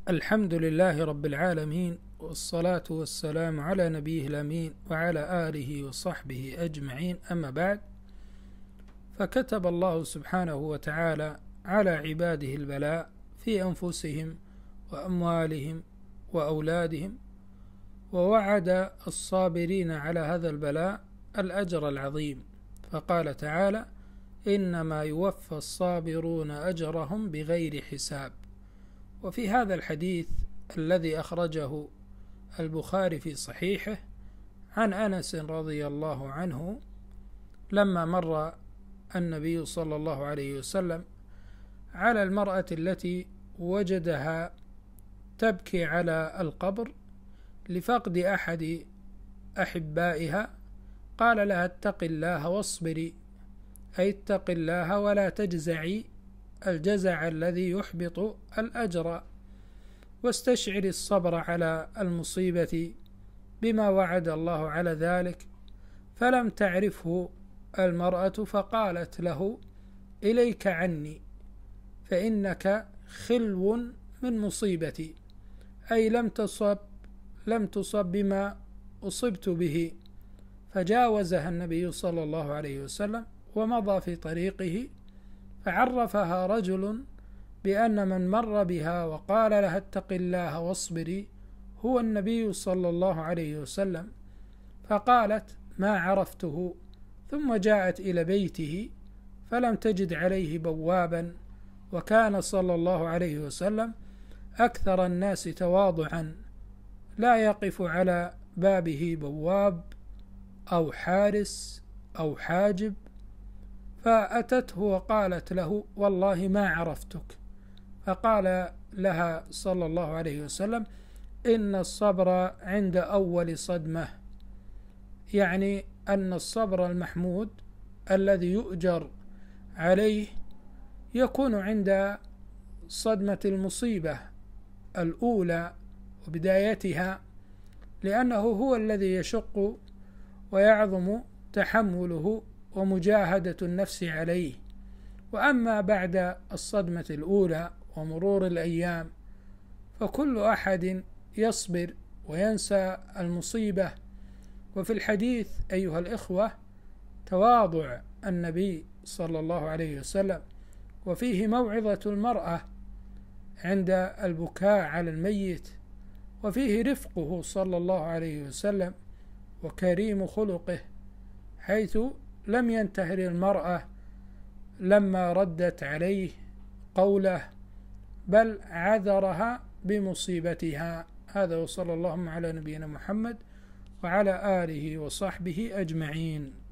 الحمد لله رب العالمين، والصلاة والسلام على نبيه الأمين وعلى آله وصحبه أجمعين. أما بعد، فكتب الله سبحانه وتعالى على عباده البلاء في أنفسهم وأموالهم وأولادهم، ووعد الصابرين على هذا البلاء الأجر العظيم، فقال تعالى: إنما يوفى الصابرون أجرهم بغير حساب. وفي هذا الحديث الذي أخرجه البخاري في صحيحه عن أنس رضي الله عنه، لما مر النبي صلى الله عليه وسلم على المرأة التي وجدها تبكي على القبر لفقد أحد أحبائها، قال لها: اتق الله واصبري، أي اتق الله ولا تجزعي الجزع الذي يحبط الأجر، واستشعري الصبر على المصيبة بما وعد الله على ذلك. فلم تعرفه المرأة فقالت له: إليك عني، فإنك خلو من مصيبتي، أي لم تصب بما أصبت به. فجاوزها النبي صلى الله عليه وسلم ومضى في طريقه، فعرفها رجل بأن من مر بها وقال لها: اتق الله واصبري هو النبي صلى الله عليه وسلم. فقالت: ما عرفته. ثم جاءت إلى بيته فلم تجد عليه بوابا، وكان صلى الله عليه وسلم أكثر الناس تواضعا، لا يقف على بابه بواب أو حارس أو حاجب. فأتته وقالت له: والله ما عرفتك. فقال لها صلى الله عليه وسلم: إن الصبر عند أول صدمة، يعني أن الصبر المحمود الذي يؤجر عليه يكون عند صدمة المصيبة الأولى وبدايتها، لأنه هو الذي يشق ويعظم تحمله ومجاهدة النفس عليه. وأما بعد الصدمة الأولى ومرور الأيام فكل أحد يصبر وينسى المصيبة. وفي الحديث أيها الإخوة تواضع النبي صلى الله عليه وسلم، وفيه موعظة المرأة عند البكاء على الميت، وفيه رفقه صلى الله عليه وسلم وكريم خلقه، حيث لم ينتهر المرأة لما ردت عليه قوله، بل عذرها بمصيبتها. هذا، وصلى الله على نبينا محمد وعلى آله وصحبه أجمعين.